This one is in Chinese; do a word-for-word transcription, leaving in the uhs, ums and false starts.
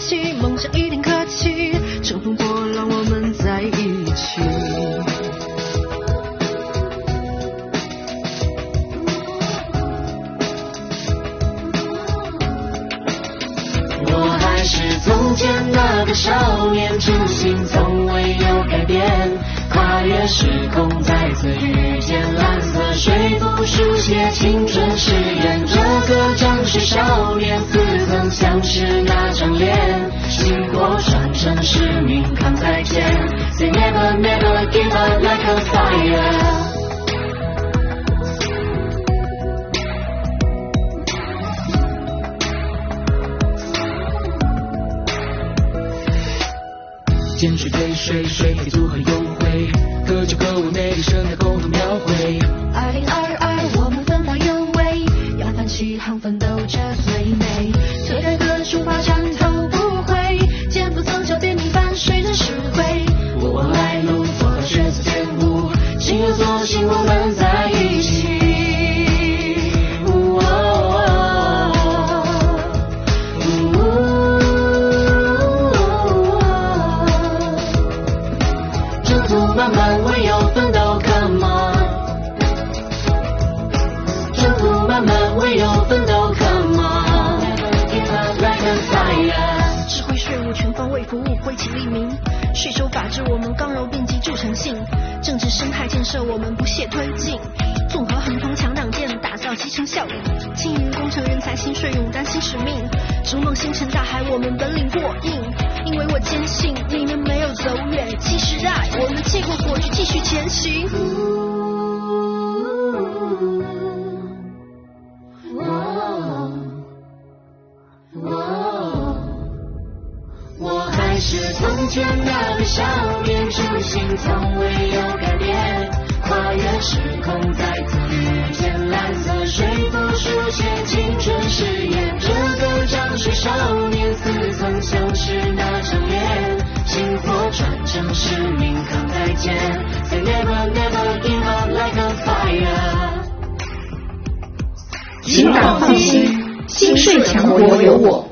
起，梦想一定可期，乘风破浪我们在一起。 我还是从前那个少年，初心从未有改变，跨越时空再次遇见，蓝色水符书写青春誓言。这个正是少年，似曾相识那张脸，薪火传承使命扛在肩。Say never never give up like a fire。 坚持追随，水费组合优惠，各就各位，美丽生态共同描绘。 二零二二，我们奋发有为，扬帆起航，奋斗着最美。推开的出发，站头不回，肩负曾小点你伴随着智慧。我来路做到血色天舞，心有所信，我们在一起。 慢慢唯有奋斗 come on， 征途漫漫唯有奋斗 come on， Never give up like a fire。 智慧税务全方位服务，挥起黎明，税收法治我们刚柔并济铸诚信，政治生态建设我们不懈推进，纵横横同强党建，打造基层效益，青云工程人才新税勇担新使命，逐梦星辰大海我们本领过硬，因为我坚信你们没有走远，其实爱我们借过火炬继续前行。 我还是从前那个少年，初心从未有改变，跨越时空再次遇见，蓝色水符书写青春誓言。这个正是少年，似曾相识那张脸，薪火传承使命扛在肩。Say never never give up like a fire。 请党放心，新税强国有我。